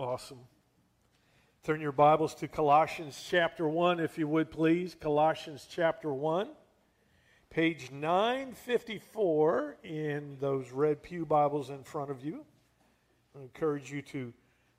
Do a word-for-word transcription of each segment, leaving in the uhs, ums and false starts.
Awesome. Turn your Bibles to Colossians chapter one, if you would, please. Colossians chapter one, page nine fifty-four in those red pew Bibles in front of you. I encourage you to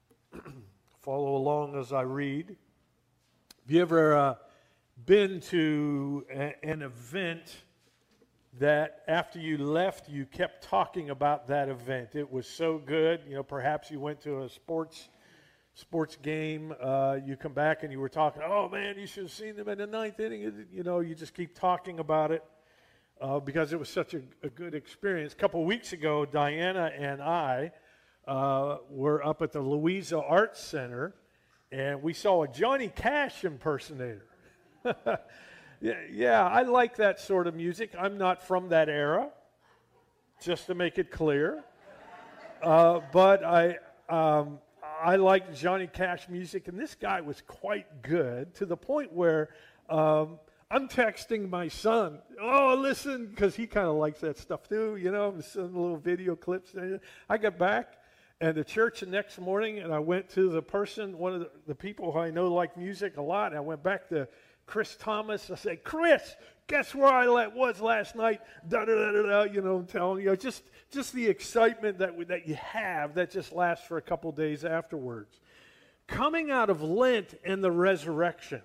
follow along as I read. Have you ever uh, been to a, an event that after you left, you kept talking about that event? It was so good. You know, perhaps you went to a sports sports game. Uh, you come back and you were talking, oh, man, you should have seen them in the ninth inning. You know, you just keep talking about it uh, because it was such a, a good experience. A couple weeks ago, Diana and I uh, were up at the Louisa Arts Center, and we saw a Johnny Cash impersonator. Yeah, yeah, I like that sort of music. I'm not from that era, just to make it clear. Uh, but I um, I like Johnny Cash music, and this guy was quite good to the point where um, I'm texting my son, oh, listen, because he kind of likes that stuff too, you know, I'm sending little video clips. I got back and the church the next morning, and I went to the person, one of the, the people who I know like music a lot, and I went back to Chris Thomas. I said, Chris, guess where I was last night? Da da da da da. You know, I'm telling you, just just the excitement that we, that you have that just lasts for a couple days afterwards. Coming out of Lent and the resurrection,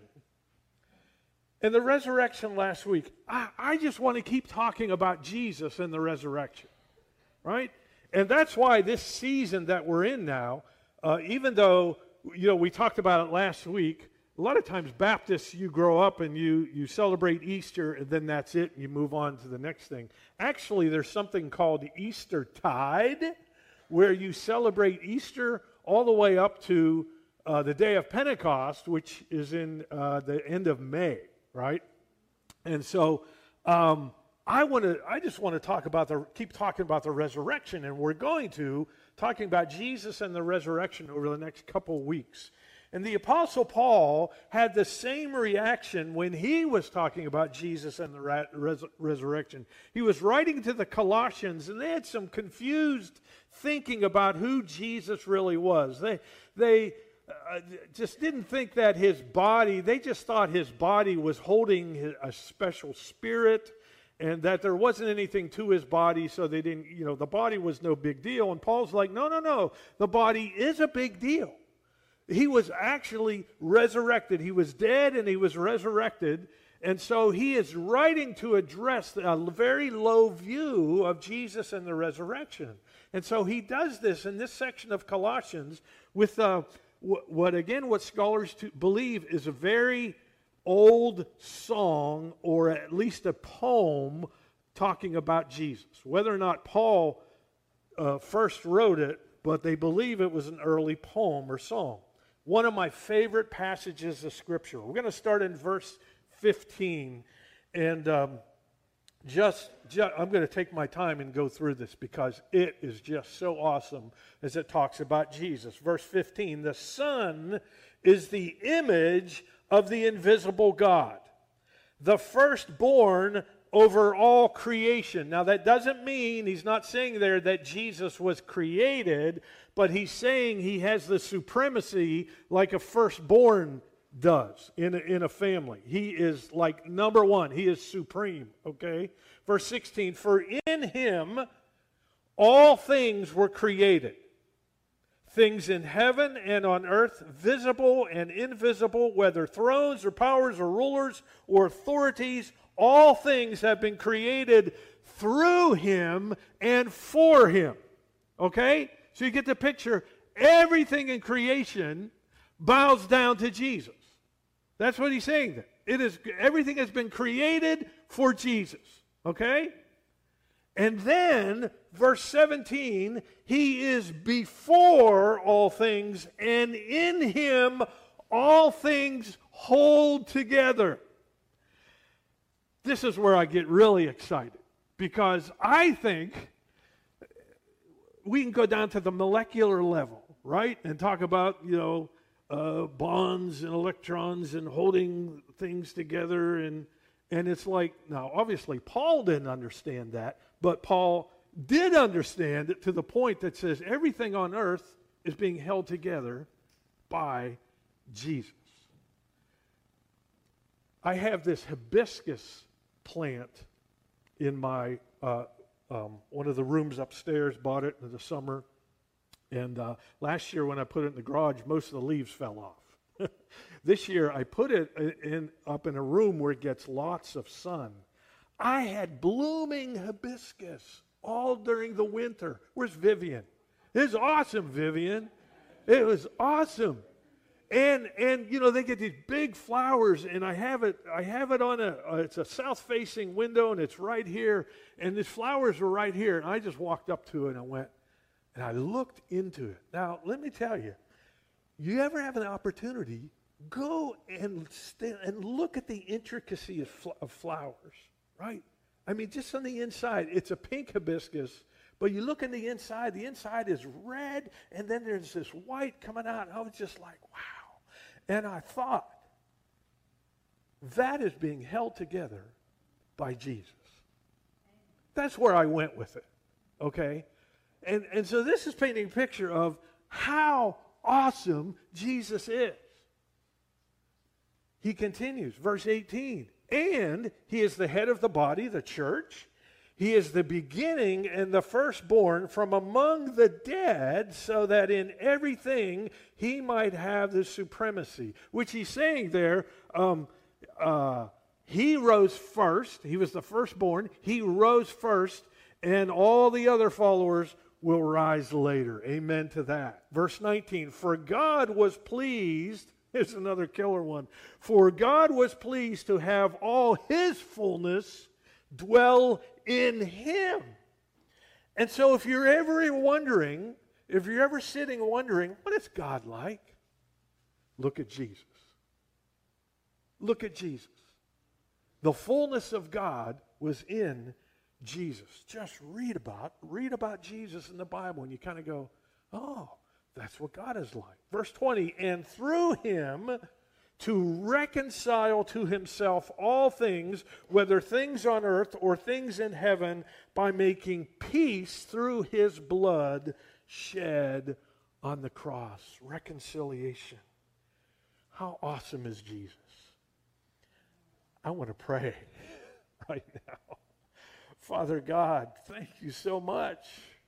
and the resurrection last week, I, I just want to keep talking about Jesus and the resurrection, right? And that's why this season that we're in now, uh, even though you know we talked about it last week. A lot of times Baptists, you grow up and you, you celebrate Easter and then that's it, and you move on to the next thing. Actually, there's something called Eastertide, where you celebrate Easter all the way up to uh, the day of Pentecost, which is in uh, the end of May, right? And so um, I want to. I just want to talk about the keep talking about the resurrection, and we're going to talking about Jesus and the resurrection over the next couple weeks. And the Apostle Paul had the same reaction when he was talking about Jesus and the ra- res- resurrection. He was writing to the Colossians, and they had some confused thinking about who Jesus really was. They, they uh, just didn't think that his body, they just thought his body was holding his, a special spirit, and that there wasn't anything to his body, so they didn't, you know, the body was no big deal. And Paul's like, no, no, no, the body is a big deal. He was actually resurrected. He was dead and he was resurrected. And so he is writing to address a very low view of Jesus and the resurrection. And so he does this in this section of Colossians with uh, what, what, again, what scholars to believe is a very old song, or at least a poem talking about Jesus. Whether or not Paul uh, first wrote it, but they believe it was an early poem or song. One of my favorite passages of Scripture. We're going to start in verse fifteen, and um, just, just I'm going to take my time and go through this because it is just so awesome as it talks about Jesus. Verse fifteen, the Son is the image of the invisible God, the firstborn over all creation. Now that doesn't mean, he's not saying there that Jesus was created, but he's saying he has the supremacy like a firstborn does in a, in a family. He is like number one. He is supreme, okay? Verse sixteen, for in him all things were created, things in heaven and on earth, visible and invisible, whether thrones or powers or rulers or authorities, all things have been created through him and for him. Okay? So you get the picture. Everything in creation bows down to Jesus. That's what he's saying there. It is, everything has been created for Jesus. Okay? And then, verse seventeen, he is before all things, and in him all things hold together. This is where I get really excited, because I think we can go down to the molecular level, right? And talk about, you know, uh, bonds and electrons and holding things together. And, and it's like, now, obviously, Paul didn't understand that, but Paul did understand it to the point that says everything on earth is being held together by Jesus. I have this hibiscus plant in my uh, um, one of the rooms upstairs. Bought it in the summer, and uh, last year when I put it in the garage, most of the leaves fell off. This year I put it in up in a room where it gets lots of sun. I had blooming hibiscus all during the winter. Where's Vivian? It was awesome, Vivian. It was awesome. And and you know, they get these big flowers, and I have it I have it on a uh, it's a south-facing window, and it's right here, and these flowers are right here, and I just walked up to it and I went and I looked into it. Now, let me tell you, you ever have an opportunity, go and stand and look at the intricacy of, fl- of flowers, right? I mean, just on the inside, it's a pink hibiscus, but you look on the inside, the inside is red, and then there's this white coming out, and I was just like, wow. And I thought, that is being held together by Jesus. That's where I went with it, okay? And, and so this is painting a picture of how awesome Jesus is. He continues, verse eighteen, and he is the head of the body, the church. He is the beginning and the firstborn from among the dead, so that in everything he might have the supremacy. Which he's saying there, um, uh, he rose first. He was the firstborn. He rose first, and all the other followers will rise later. Amen to that. Verse nineteen, for God was pleased, here's another killer one, for God was pleased to have all his fullness dwell in him. And so if you're ever wondering, if you're ever sitting wondering, what is God like? Look at Jesus. Look at Jesus. The fullness of God was in Jesus. Just read about, read about Jesus in the Bible, and you kind of go, oh, that's what God is like. Verse twenty, and through him to reconcile to himself all things, whether things on earth or things in heaven, by making peace through his blood shed on the cross. Reconciliation. How awesome is Jesus? I want to pray right now. Father God, thank you so much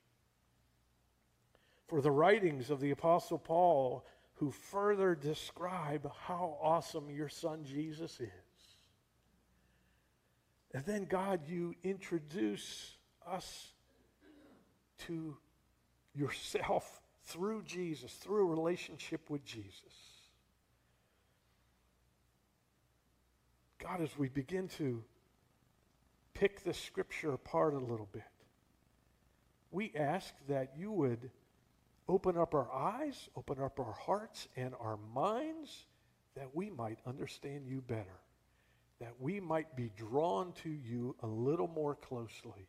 for the writings of the Apostle Paul, who further describe how awesome your son Jesus is. And then, God, you introduce us to yourself through Jesus, through a relationship with Jesus. God, as we begin to pick this scripture apart a little bit, we ask that you would open up our eyes, open up our hearts and our minds, that we might understand you better, that we might be drawn to you a little more closely.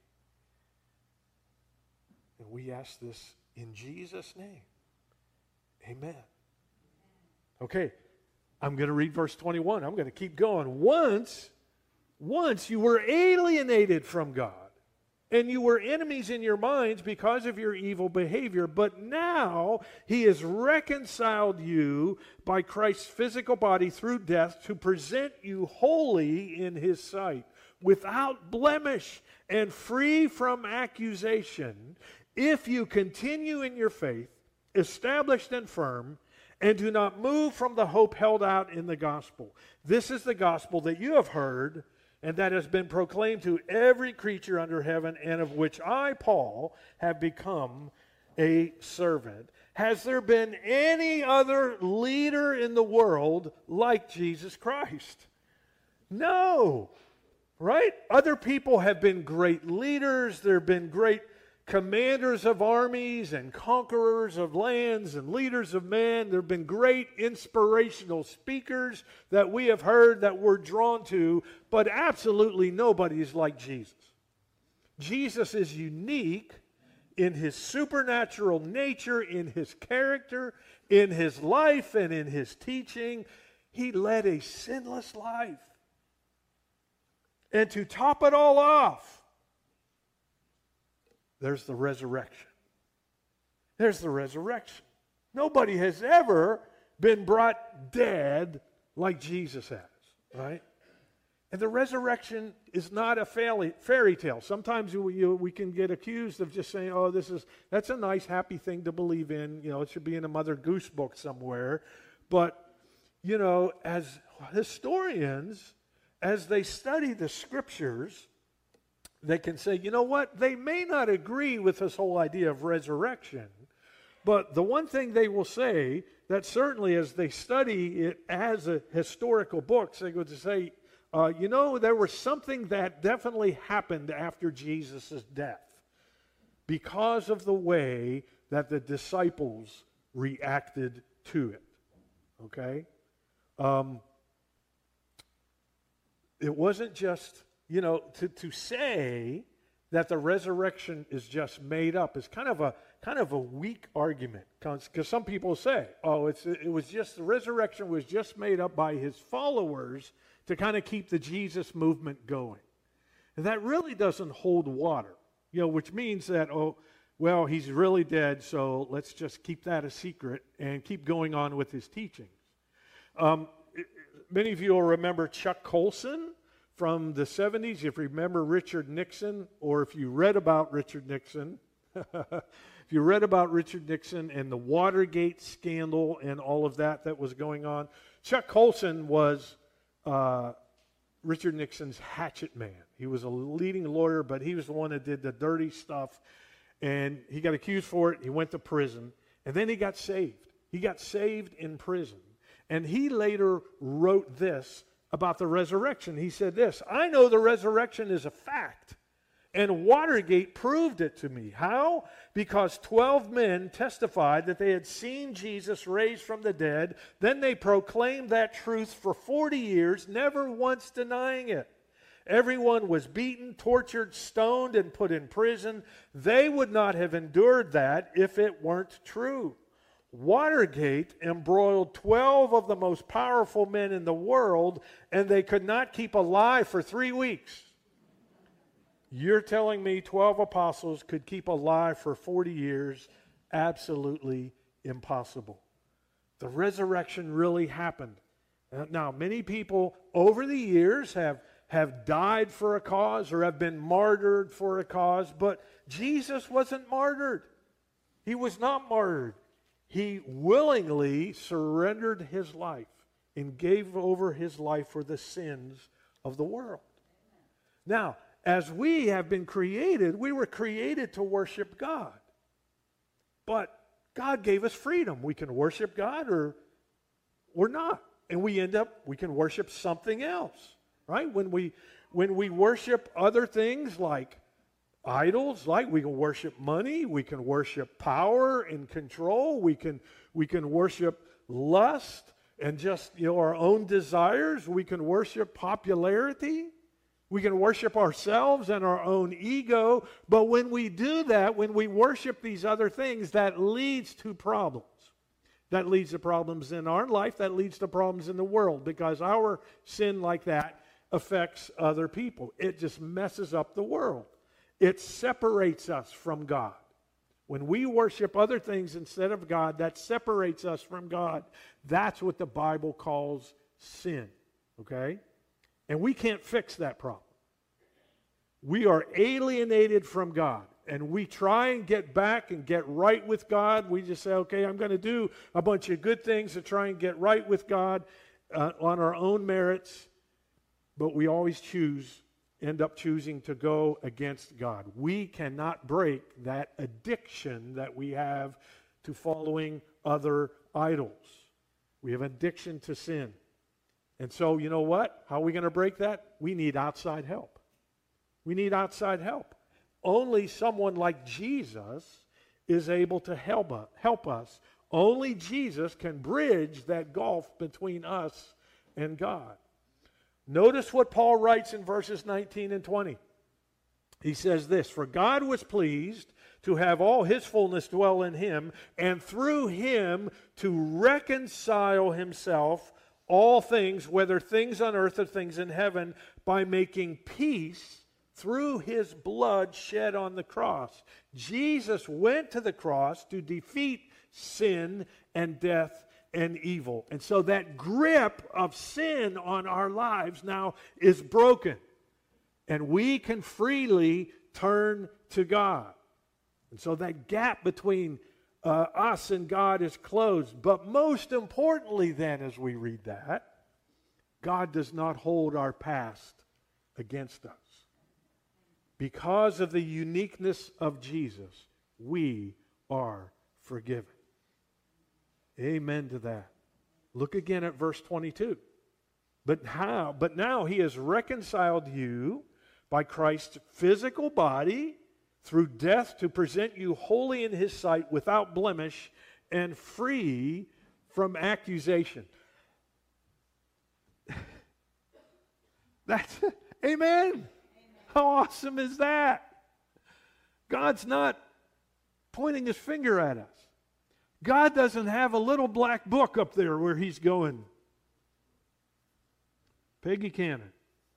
And we ask this in Jesus' name. Amen. Okay, I'm going to read verse twenty-one. I'm going to keep going. Once, once you were alienated from God, and you were enemies in your minds because of your evil behavior. But now he has reconciled you by Christ's physical body through death to present you holy in his sight, without blemish and free from accusation, if you continue in your faith, established and firm, and do not move from the hope held out in the gospel. This is the gospel that you have heard, and that has been proclaimed to every creature under heaven, and of which I, Paul, have become a servant. Has there been any other leader in the world like Jesus Christ? No. Right? Other people have been great leaders. There have been great commanders of armies and conquerors of lands and leaders of men. There have been great inspirational speakers that we have heard that we're drawn to, but absolutely nobody is like Jesus. Jesus is unique in his supernatural nature, in his character, in his life, and in his teaching. He led a sinless life. And to top it all off, there's the resurrection. There's the resurrection. Nobody has ever been brought dead like Jesus has, right? And the resurrection is not a fairy, fairy tale. Sometimes we, you, we can get accused of just saying, oh, this is that's a nice, happy thing to believe in. You know, it should be in a Mother Goose book somewhere. But, you know, as historians, as they study the Scriptures, they can say, you know what? They may not agree with this whole idea of resurrection, but the one thing they will say, that certainly as they study it as a historical books, they go to say, Uh, you know, there was something that definitely happened after Jesus' death because of the way that the disciples reacted to it. Okay? Um, it wasn't just, you know, to, to say that the resurrection is just made up is kind of a kind of a weak argument, because some people say, oh, it's it was just the resurrection was just made up by his followers to kind of keep the Jesus movement going. And that really doesn't hold water, you know, which means that, oh, well, he's really dead, so let's just keep that a secret and keep going on with his teachings. Um, many of you will remember Chuck Colson from the seventies. If you remember Richard Nixon, or if you read about Richard Nixon, if you read about Richard Nixon and the Watergate scandal and all of that that was going on, Chuck Colson was Uh, Richard Nixon's hatchet man. He was a leading lawyer, but he was the one that did the dirty stuff, and he got accused for it. He went to prison, and then he got saved. He got saved in prison, and he later wrote this about the resurrection. He said this, I know the resurrection is a fact, and Watergate proved it to me. How? Because twelve men testified that they had seen Jesus raised from the dead. Then they proclaimed that truth for forty years, never once denying it. Everyone was beaten, tortured, stoned, and put in prison. They would not have endured that if it weren't true. Watergate embroiled twelve of the most powerful men in the world, and they could not keep alive for three weeks. You're telling me twelve apostles could keep alive for forty years? Absolutely impossible. The resurrection really happened. Now, many people over the years have, have died for a cause or have been martyred for a cause, but Jesus wasn't martyred. He was not martyred. He willingly surrendered his life and gave over his life for the sins of the world. Now, as we have been created, we were created to worship God. But God gave us freedom. We can worship God or we're not. And we end up, we can worship something else, right? When we, when we worship other things like idols, like we can worship money, we can worship power and control, we can, we can worship lust and just, you know, our own desires, we can worship popularity. We can worship ourselves and our own ego, but when we do that, when we worship these other things, that leads to problems. That leads to problems in our life, that leads to problems in the world, because our sin like that affects other people. It just messes up the world. It separates us from God. When we worship other things instead of God, that separates us from God. That's what the Bible calls sin, okay? And we can't fix that problem. We are alienated from God. And we try and get back and get right with God. We just say, okay, I'm going to do a bunch of good things to try and get right with God uh, on our own merits. But we always choose, end up choosing to go against God. We cannot break that addiction that we have to following other idols. We have addiction to sin. And so, you know what? How are we going to break that? We need outside help. We need outside help. Only someone like Jesus is able to help us. Help us. Only Jesus can bridge that gulf between us and God. Notice what Paul writes in verses nineteen and twenty. He says this, for God was pleased to have all his fullness dwell in him, and through him to reconcile himself all things, whether things on earth or things in heaven, by making peace through his blood shed on the cross. Jesus went to the cross to defeat sin and death and evil. And so that grip of sin on our lives now is broken. And we can freely turn to God. And so that gap between uh, us and God is closed. But most importantly then, as we read that, God does not hold our past against us. Because of the uniqueness of Jesus, we are forgiven. Amen to that. Look again at verse twenty-two. But how? But now he has reconciled you by Christ's physical body through death to present you holy in his sight, without blemish, and free from accusation. That's amen. Amen. How awesome is that? God's not pointing his finger at us. God doesn't have a little black book up there where he's going, Peggy Cannon.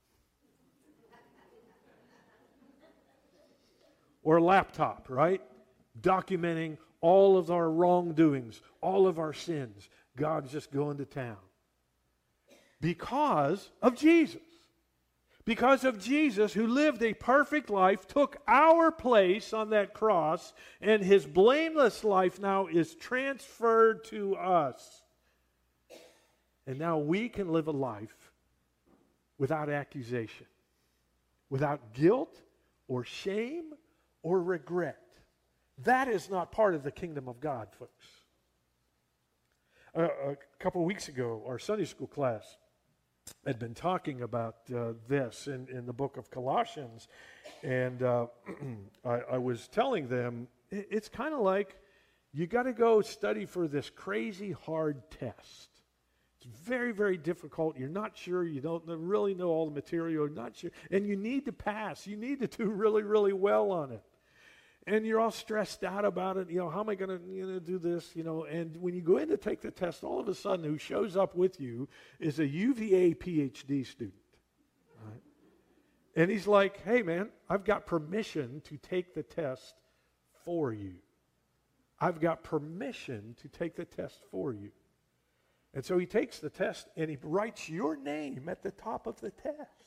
Or a laptop, right? Documenting all of our wrongdoings, all of our sins. God's just going to town. Because of Jesus. Because of Jesus, who lived a perfect life, took our place on that cross, and his blameless life now is transferred to us. And now we can live a life without accusation, without guilt or shame or regret. That is not part of the kingdom of God, folks. Uh, a couple of weeks ago, our Sunday school class had been talking about uh, this in, in the book of Colossians, and uh, I, I was telling them, it, it's kind of like you got to go study for this crazy hard test. It's very, very difficult. You're not sure. You don't really know all the material. You're not sure. And you need to pass. You need to do really, really well on it. And you're all stressed out about it. You know, how am I going to you know, do this? You know, and when you go in to take the test, all of a sudden who shows up with you is a U V A P H D student. Right? And he's like, hey, man, I've got permission to take the test for you. I've got permission to take the test for you. And so he takes the test and he writes your name at the top of the test.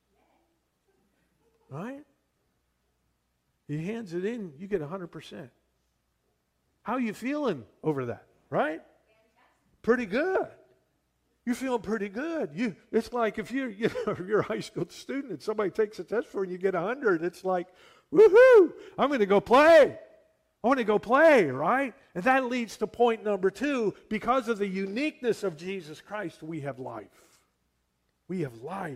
Right? He hands it in, you get one hundred percent. How are you feeling over that, right? Pretty good. You're feeling pretty good. You, it's like if you're, you know, you're a high school student and somebody takes a test for you and you get one hundred, it's like, woohoo, I'm going to go play. I want to go play, right? And that leads to point number two. Because of the uniqueness of Jesus Christ, we have life. We have life.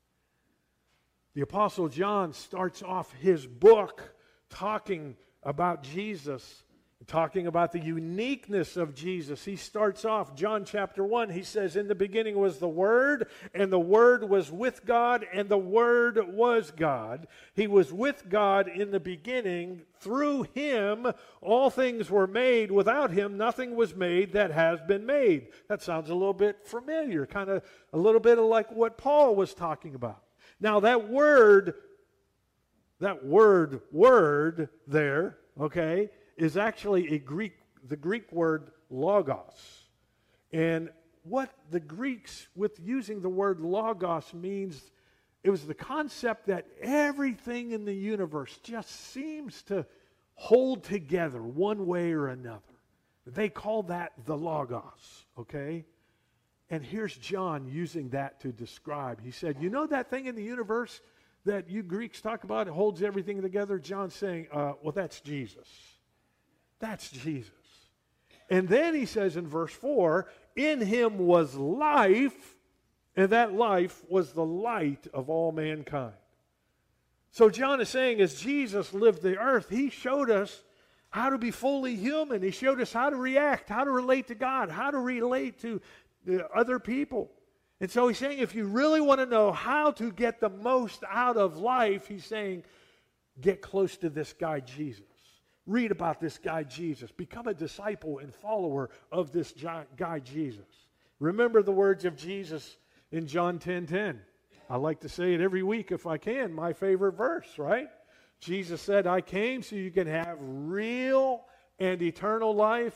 The Apostle John starts off his book talking about Jesus, talking about the uniqueness of Jesus. He starts off, John chapter one, he says, in the beginning was the Word, and the Word was with God, and the Word was God. He was with God in the beginning. Through him, all things were made. Without him, nothing was made that has been made. That sounds a little bit familiar, kind of a little bit of like what Paul was talking about. Now that word, that word, word there, okay, is actually a Greek, the Greek word logos. And what the Greeks, with using the word logos, means, it was the concept that everything in the universe just seems to hold together one way or another. They call that the logos, okay? And here's John using that to describe. He said, you know that thing in the universe that you Greeks talk about, it holds everything together? John's saying, uh, well, that's Jesus. That's Jesus. And then he says in verse four, in him was life, and that life was the light of all mankind. So John is saying, as Jesus lived the earth, he showed us how to be fully human. He showed us how to react, how to relate to God, how to relate to the other people. And so he's saying, if you really want to know how to get the most out of life, he's saying, get close to this guy Jesus. Read about this guy Jesus. Become a disciple and follower of this guy Jesus. Remember the words of Jesus in John ten ten. I like to say it every week if I can, my favorite verse, right? Jesus said, I came so you can have real and eternal life,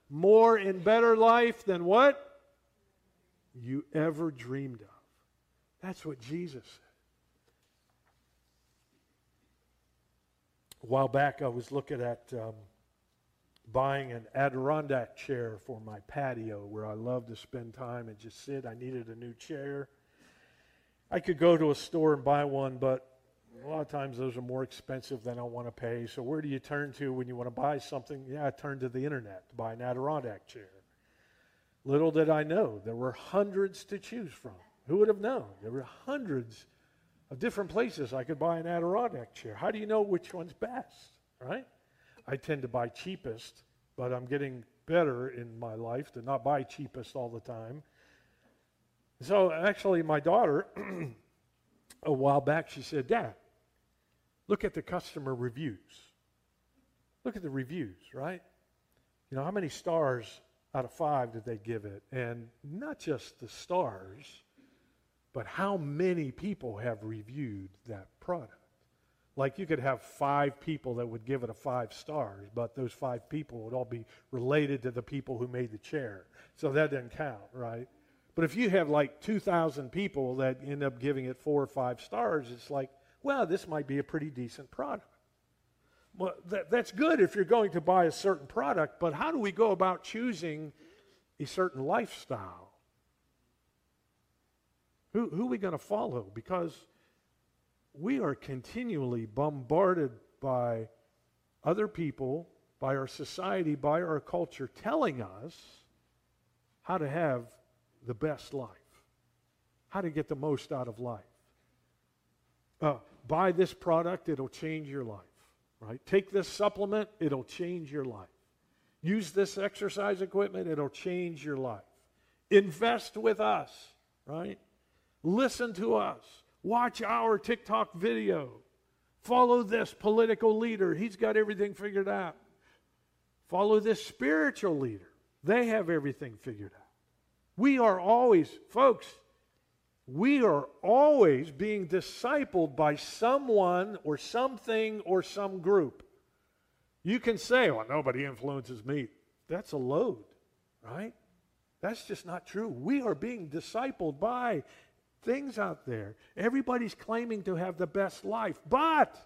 more and better life than what? You ever dreamed of. That's what Jesus said. A while back, I was looking at um, buying an Adirondack chair for my patio where I love to spend time and just sit. I needed a new chair. I could go to a store and buy one, but a lot of times those are more expensive than I want to pay. So where do you turn to when you want to buy something? Yeah, I turn to the internet to buy an Adirondack chair. Little did I know, there were hundreds to choose from. Who would have known? There were hundreds of different places I could buy an Adirondack chair. How do you know which one's best, right? I tend to buy cheapest, but I'm getting better in my life to not buy cheapest all the time. So actually my daughter, a while back, she said, Dad, look at the customer reviews. Look at the reviews, right? You know, how many stars out of five did they give it? And not just the stars, but how many people have reviewed that product? Like you could have five people that would give it a five stars, but those five people would all be related to the people who made the chair. So that doesn't count, right? But if you have like two thousand people that end up giving it four or five stars, it's like, well, this might be a pretty decent product. Well, that, that's good if you're going to buy a certain product, but how do we go about choosing a certain lifestyle? Who, who are we going to follow? Because we are continually bombarded by other people, by our society, by our culture, telling us how to have the best life, how to get the most out of life. Uh, buy this product, it'll change your life, right? Take this supplement, it'll change your life. Use this exercise equipment, it'll change your life. Invest with us, right? Listen to us. Watch our TikTok video. Follow this political leader. He's got everything figured out. Follow this spiritual leader. They have everything figured out. We are always, folks, we are always being discipled by someone or something or some group. You can say, well, nobody influences me. That's a load, right? That's just not true. We are being discipled by things out there. Everybody's claiming to have the best life, but,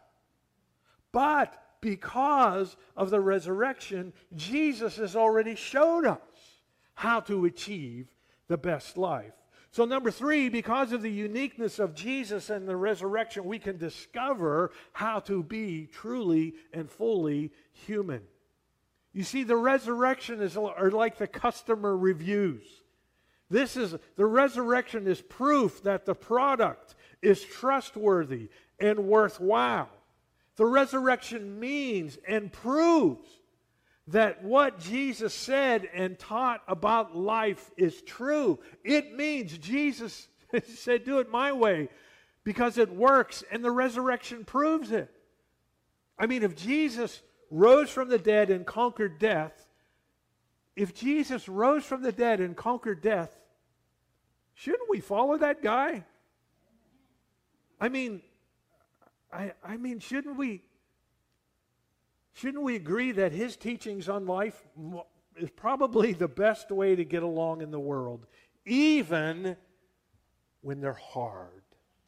but because of the resurrection, Jesus has already showed us how to achieve the best life. So number three, because of the uniqueness of Jesus and the resurrection, we can discover how to be truly and fully human. You see, the resurrection is are like the customer reviews. This is, the resurrection is proof that the product is trustworthy and worthwhile. The resurrection means and proves that what Jesus said and taught about life is true. It means Jesus said, do it my way, because it works, and the resurrection proves it. I mean, if Jesus rose from the dead and conquered death, if Jesus rose from the dead and conquered death, shouldn't we follow that guy? I mean, I, I mean, shouldn't we, shouldn't we agree that his teachings on life is probably the best way to get along in the world, even when they're hard,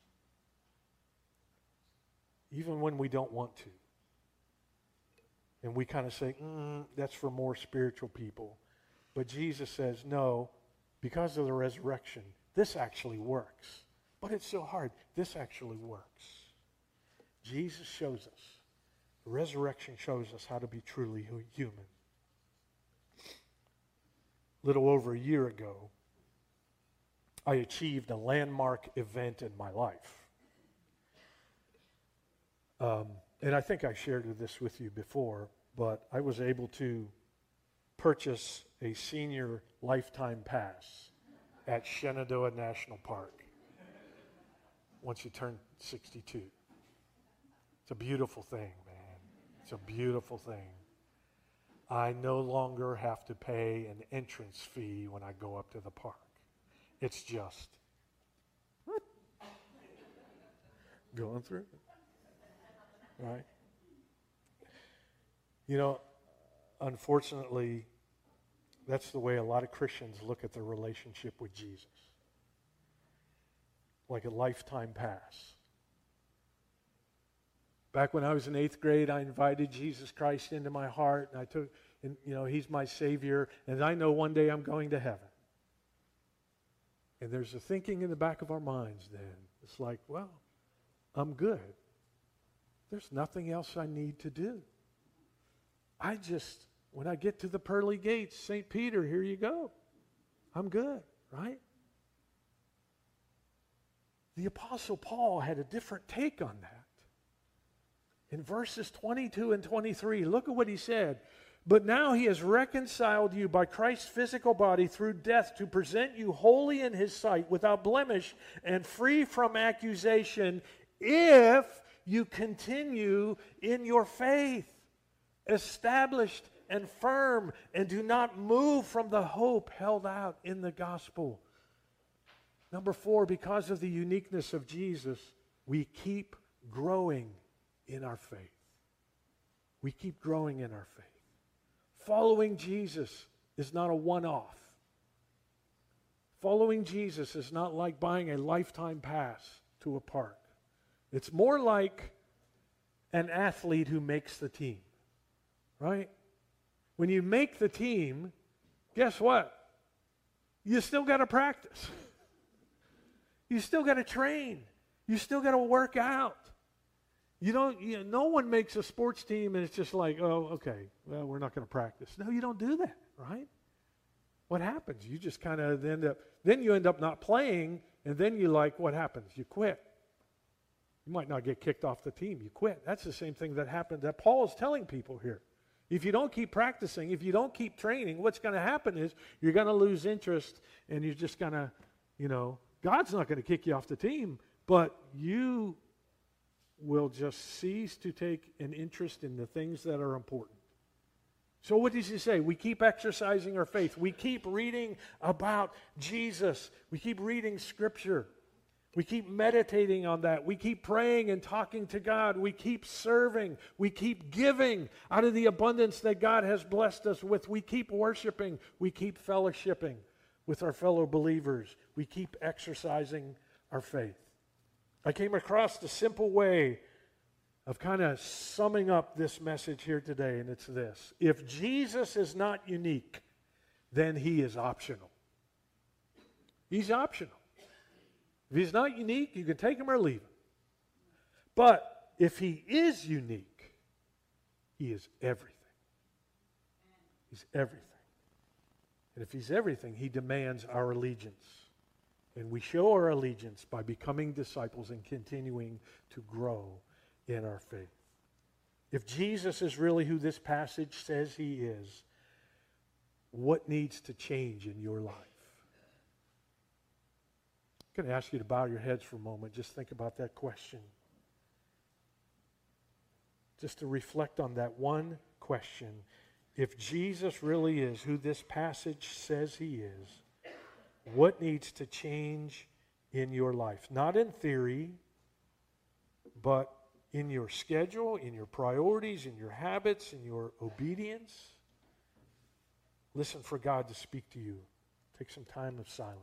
even when we don't want to? And we kind of say, mm, that's for more spiritual people. But Jesus says, no, because of the resurrection, this actually works. But it's so hard. This actually works. Jesus shows us. The resurrection shows us how to be truly human. A little over a year ago, I achieved a landmark event in my life. Um, and I think I shared this with you before, but I was able to purchase a senior lifetime pass at Shenandoah National Park once you turn sixty-two. It's a beautiful thing, man. It's a beautiful thing. I no longer have to pay an entrance fee when I go up to the park. It's just going through it. Right? You know, unfortunately, That's the way a lot of Christians look at their relationship with Jesus. Like a lifetime pass. Back when I was in eighth grade, I invited Jesus Christ into my heart, and I took, and you know, He's my Savior, and I know one day I'm going to heaven. And there's a thinking in the back of our minds then. It's like, well, I'm good. There's nothing else I need to do. I just, when I get to the pearly gates, Saint Peter, here you go. I'm good, right? The Apostle Paul had a different take on that. In verses twenty-two and twenty-three, look at what he said. But now he has reconciled you by Christ's physical body through death to present you holy in his sight, without blemish and free from accusation, if you continue in your faith, established and firm, and do not move from the hope held out in the gospel. Number four, because of the uniqueness of Jesus, we keep growing in our faith. We keep growing in our faith. Following Jesus is not a one-off. Following Jesus is not like buying a lifetime pass to a park. It's more like an athlete who makes the team, right? When you make the team, guess what? You still got to practice. You still got to train. You still got to work out. You don't, you know, no one makes a sports team and it's just like, oh, okay, well, we're not going to practice. No, you don't do that, right? What happens? You just kind of end up, then you end up not playing, and then you like, what happens? You quit. You might not get kicked off the team. You quit. That's the same thing that happened, that Paul is telling people here. If you don't keep practicing, if you don't keep training, what's going to happen is you're going to lose interest, and you're just going to, you know, God's not going to kick you off the team, but you will just cease to take an interest in the things that are important. So what does he say? We keep exercising our faith. We keep reading about Jesus. We keep reading Scripture. We keep meditating on that. We keep praying and talking to God. We keep serving. We keep giving out of the abundance that God has blessed us with. We keep worshiping. We keep fellowshipping with our fellow believers. We keep exercising our faith. I came across the simple way of kind of summing up this message here today, and it's this. If Jesus is not unique, then he is optional. He's optional. If he's not unique, you can take him or leave him. But if he is unique, he is everything. He's everything. And if he's everything, he demands our allegiance. And we show our allegiance by becoming disciples and continuing to grow in our faith. If Jesus is really who this passage says he is, what needs to change in your life? I'm going to ask you to bow your heads for a moment. Just think about that question. Just to reflect on that one question. If Jesus really is who this passage says he is, what needs to change in your life? Not in theory, but in your schedule, in your priorities, in your habits, in your obedience. Listen for God to speak to you. Take some time of silence.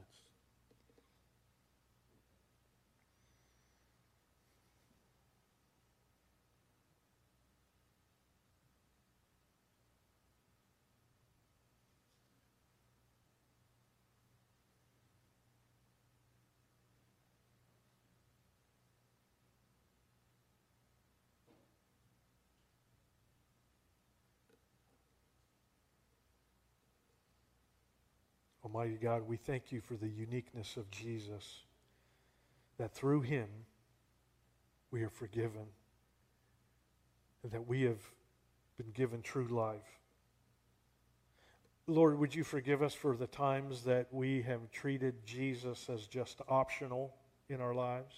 Almighty God, we thank you for the uniqueness of Jesus, that through him we are forgiven, and that we have been given true life. Lord, would you forgive us for the times that we have treated Jesus as just optional in our lives?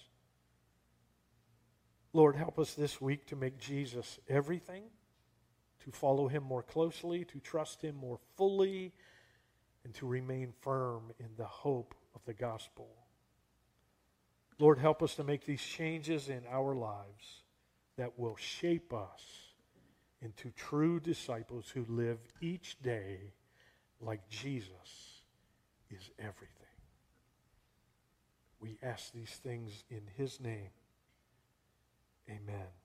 Lord, help us this week to make Jesus everything, to follow him more closely, to trust him more fully, and to remain firm in the hope of the gospel. Lord, help us to make these changes in our lives that will shape us into true disciples who live each day like Jesus is everything. We ask these things in his name. Amen.